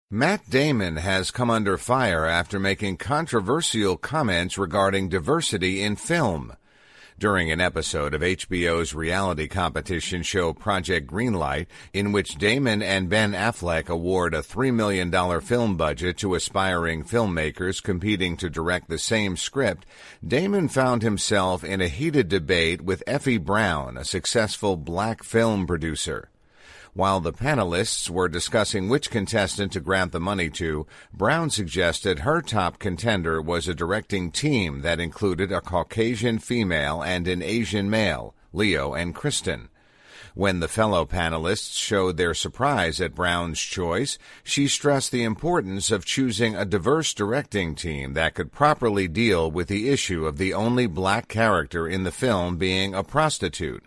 Matt Damon has come under fire after making controversial comments regarding diversity in film. During an episode of HBO's reality competition show Project Greenlight, in which Damon and Ben Affleck award a $3 million film budget to aspiring filmmakers competing to direct the same script, Damon found himself in a heated debate with Effie Brown, a successful black film producer. While the panelists were discussing which contestant to grant the money to, Brown suggested her top contender was a directing team that included a Caucasian female and an Asian male, Leo and Kristen. When the fellow panelists showed their surprise at Brown's choice, she stressed the importance of choosing a diverse directing team that could properly deal with the issue of the only black character in the film being a prostitute.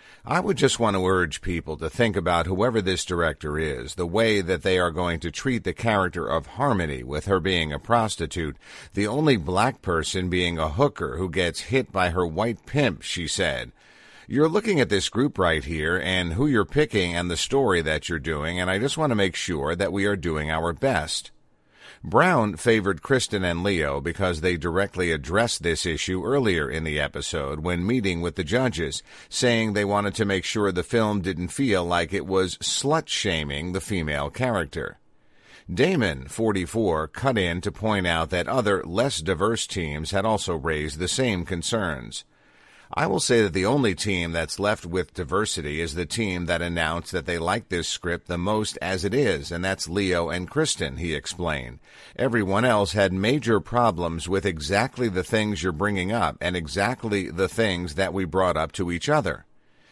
I would just want to urge people to think about whoever this director is, the way that they are going to treat the character of Harmony with her being a prostitute, the only black person being a hooker who gets hit by her white pimp, she said. You're looking at this group right here and who you're picking and the story that you're doing, and I just want to make sure that we are doing our best. Brown favored Kristen and Leo because they directly addressed this issue earlier in the episode when meeting with the judges, saying they wanted to make sure the film didn't feel like it was slut-shaming the female character. Damon, 44, cut in to point out that other, less diverse teams had also raised the same concerns. I will say that the only team that's left with diversity is the team that announced that they like this script the most as it is, and that's Leo and Kristen, he explained. Everyone else had major problems with exactly the things you're bringing up and exactly the things that we brought up to each other.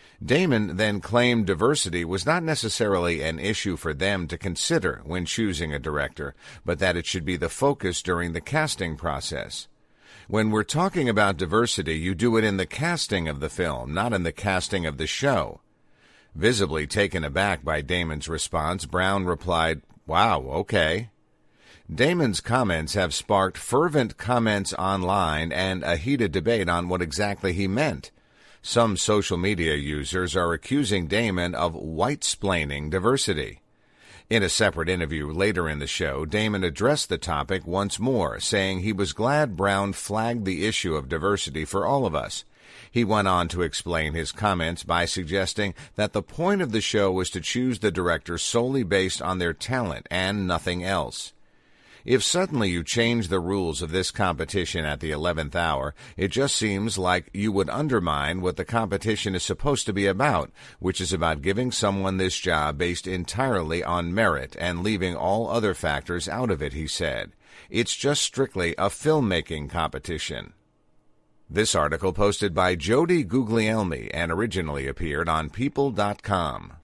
Damon then claimed diversity was not necessarily an issue for them to consider when choosing a director, but that it should be the focus during the casting process. When we're talking about diversity, you do it in the casting of the film, not in the casting of the show. Visibly taken aback by Damon's response, Brown replied, "Wow, okay." Damon's comments have sparked fervent comments online and a heated debate on what exactly he meant. Some social media users are accusing Damon of white-splaining diversity. In a separate interview later in the show, Damon addressed the topic once more, saying he was glad Brown flagged the issue of diversity for all of us. He went on to explain his comments by suggesting that the point of the show was to choose the director solely based on their talent and nothing else. If suddenly you change the rules of this competition at the 11th hour, it just seems like you would undermine what the competition is supposed to be about, which is about giving someone this job based entirely on merit and leaving all other factors out of it, he said. It's just strictly a filmmaking competition. This article posted by Jody Guglielmi and originally appeared on People.com.